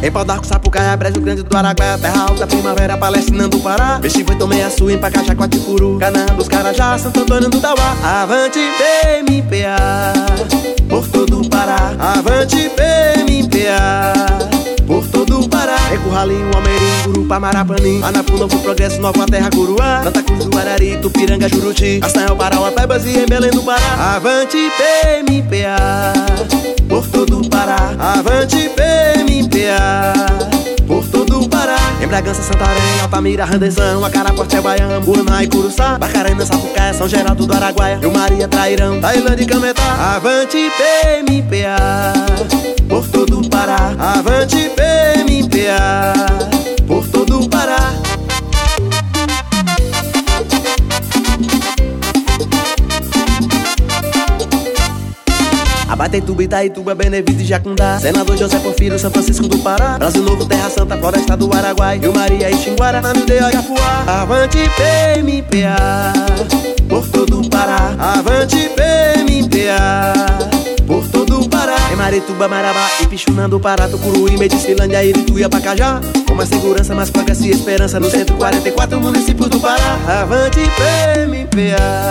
Em Pau d'Arco, Sapucaia, Brejo Grande do Araguaia, Terra Alta, Primavera, Palestinando do Pará, Peixe foi, tomei açu, em Pacajá, Quatipuru, Canaã dos Carajás, Santo Antônio do Tauá. Avante PMPA, por todo o Pará. Avante PMPA, por todo o Pará. Curralinho, Almeirim, Gurupá, Marapanim, Anapu, Novo Progresso, Nova Terra, Curuá, Santa Cruz do Arari, Tupiranga, Juruti, Castanhal, Parauapebas e em Belém do Pará. Avante PMPA, por todo o Pará. Avante PMPA, por todo o Pará. Em Bragança, Santarém, Altamira, Randezão, Acaraporte, Baiano, Buaná e Curuçá, Barcarena, Sapucaia, São Geraldo do Araguaia, Rio Maria, Trairão, Tailândia e Cametá. Avante PMPA, por todo o Pará. Avante PMPA, por todo o Pará. Abatetuba, Itaituba, Benevide e Jacundá, Senador José Porfírio, São Francisco do Pará, Brasil Novo, Terra Santa, Floresta do Araguai, Rio Maria e Xinguara, Namideia e Afuá. Avante PMPA, por todo o Pará. Avante PMPA, por todo o Pará. Em Marituba, Marabá, Ipixuna do Pará, Tucuruí, Medicilândia, Irituia, Pacajá, com mais segurança, mais progresso e esperança nos 144 municípios do Pará. Avante PMPA,